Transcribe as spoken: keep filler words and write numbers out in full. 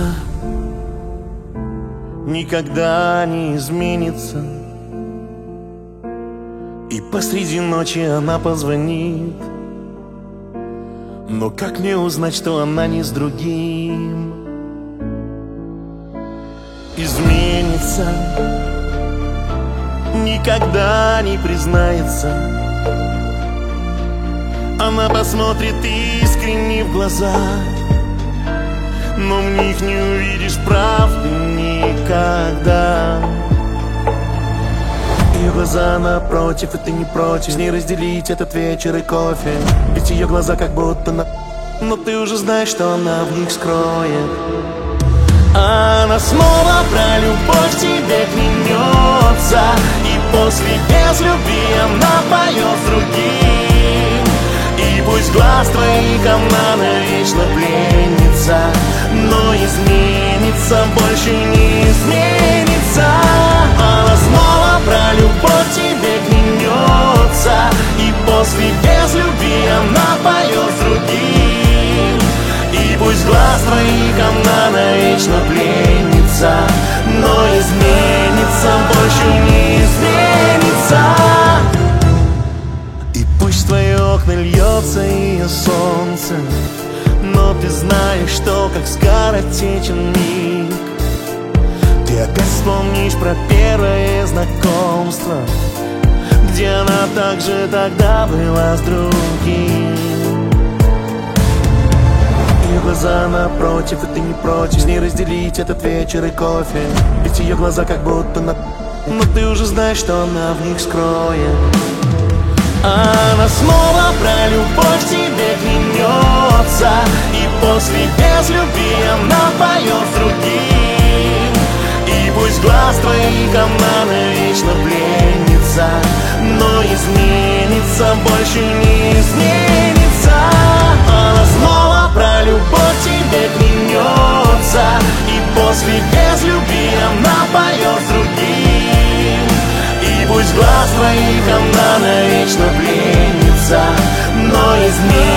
изменится, никогда не изменится. И посреди ночи она позвонит, но как мне узнать, что она не с другим? Изменится, никогда не признается. Она посмотрит искренне в глаза, но в них не увидишь правды никогда. Ее глаза напротив, и ты не против с ней разделить этот вечер и кофе. Ведь ее глаза как будто на... но ты уже знаешь, что она в них скроет. Она снова про любовь тебе клянется, и после без любви она поет с другим. И пусть глаз твоих она навечно пленница, но изменится, больше не изменится. Она снова про любовь тебе клянется, и после без любви она поет с другим. И пусть глаз твоих она навечно пленница, но изменится, больше не изменится. И пусть в твои окна льется ее солнце, но ты знаешь, что как скоротечен миг. Ты опять вспомнишь про первое знакомство, где она также тогда была с другим. Ее глаза напротив, и ты не против с ней разделить этот вечер и кофе. Ведь ее глаза как будто на... но ты уже знаешь, что она в них скроет. Она снова про любовь тебе клянется, и после без любви она поет с другим. И пусть глаз твоих она навечно пленница, но изменится, больше не изменится. Она снова про любовь тебе клянется, и после без любви она поет с другим. И пусть глаз твоих она навечно пленница, но изменится.